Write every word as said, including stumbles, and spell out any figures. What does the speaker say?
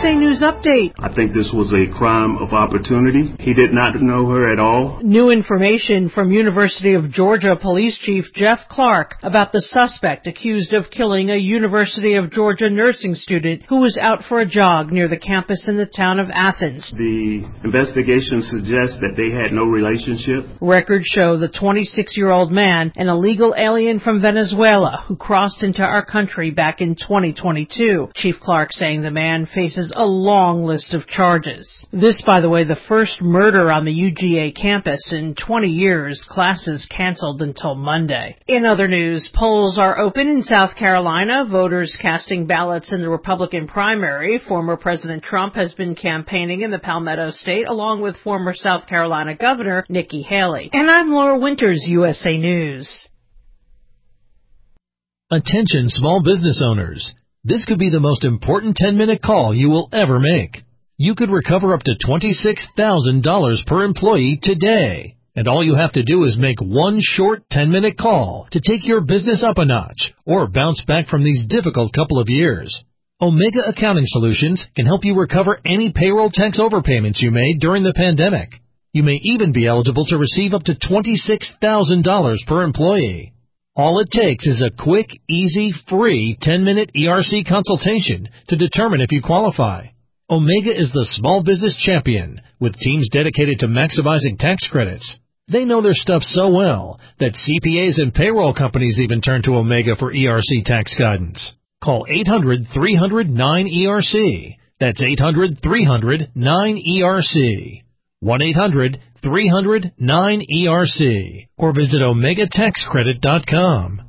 A News Update. I think this was a crime of opportunity. He did not know her at all. New information from University of Georgia Police Chief Jeff Clark about the suspect accused of killing a University of Georgia nursing student who was out for a jog near the campus in the town of Athens. The investigation suggests that they had no relationship. Records show the twenty-six-year-old man, an illegal alien from Venezuela who crossed into our country back in twenty twenty-two. Chief Clark saying the man faces a long list of charges. This, by the way, the first murder on the U G A campus in twenty years. Classes canceled until Monday. In other news, polls are open in South Carolina. Voters casting ballots in the Republican primary. Former President Trump has been campaigning in the Palmetto State along with former South Carolina Governor Nikki Haley. And I'm Laura Winters, U S A News. Attention small business owners. This could be the most important ten-minute call you will ever make. You could recover up to twenty-six thousand dollars per employee today. And all you have to do is make one short ten-minute call to take your business up a notch or bounce back from these difficult couple of years. Omega Accounting Solutions can help you recover any payroll tax overpayments you made during the pandemic. You may even be eligible to receive up to twenty-six thousand dollars per employee. All it takes is a quick, easy, free ten-minute E R C consultation to determine if you qualify. Omega is the small business champion with teams dedicated to maximizing tax credits. They know their stuff so well that C P As and payroll companies even turn to Omega for E R C tax guidance. Call eight hundred, three hundred, nine E R C. That's eight hundred, three hundred, nine E R C. one eight hundred, three hundred, nine E R C. Or visit omega tax credit dot com.